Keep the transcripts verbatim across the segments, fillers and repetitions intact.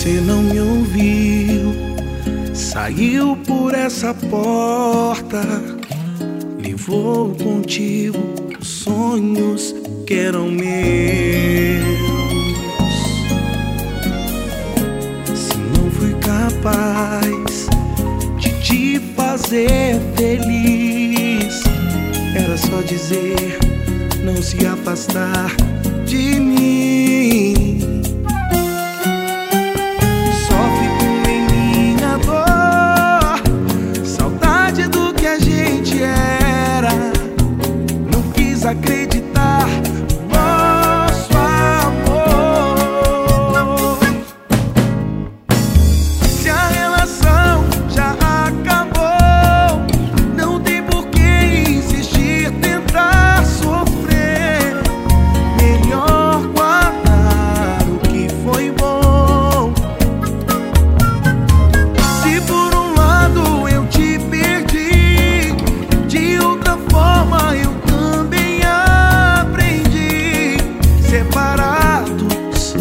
Você não me ouviu, saiu por essa porta, levou contigo os sonhos que eram meus. Se não fui capaz de te fazer feliz, era só dizer, não se afastar de mim. Só fico em minha dor, saudade do que a gente era. Não quis acreditar no nosso amor. Se a relação já acabou, não tem por que insistir, tentar sofrer. Melhor guardar o que foi bom. Se por um lado eu te perdi, de outra forma eu também aprendi. Separados,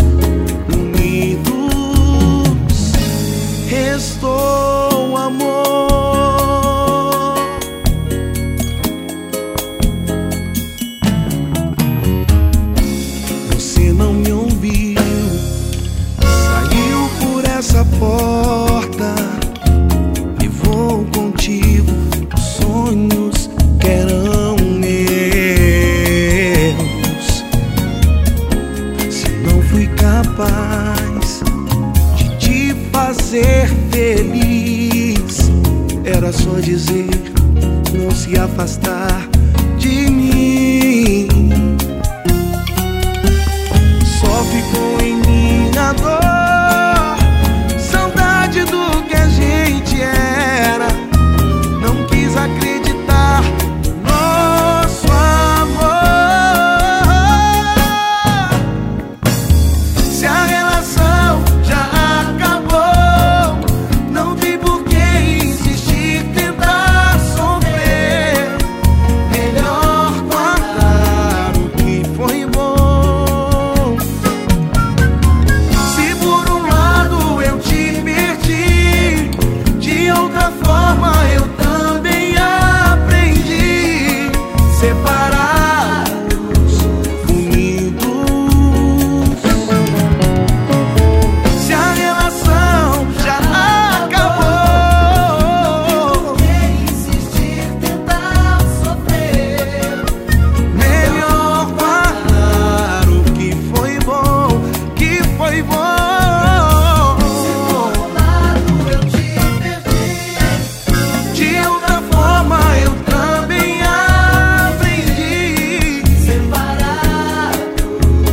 unidos, restou amor. Você não me ouviu, saiu por essa porta, levou contigo os sonhos que eram meus. Se não fui capaz de te fazer feliz, era só dizer, não se afastar de mim. Só ficou em minha dor, saudade do que a gente era. Não quis acreditar no nosso amor. Se a relação já acabou, não tem por que insistir, tentar sofrer. Melhor guardar o que foi bom. Se por um lado eu te perdi, de outra forma eu também aprendi. Separados, unidos. Se a relação já acabou, Insistir, tentar sofrer. melhor guardar o que foi bom, que foi bom. Por um lado eu te perdi, De outra forma eu também aprendi. separados,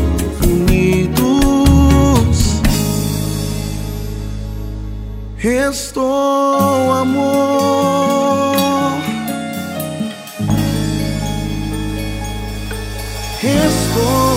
Unidos, restou amor. Restou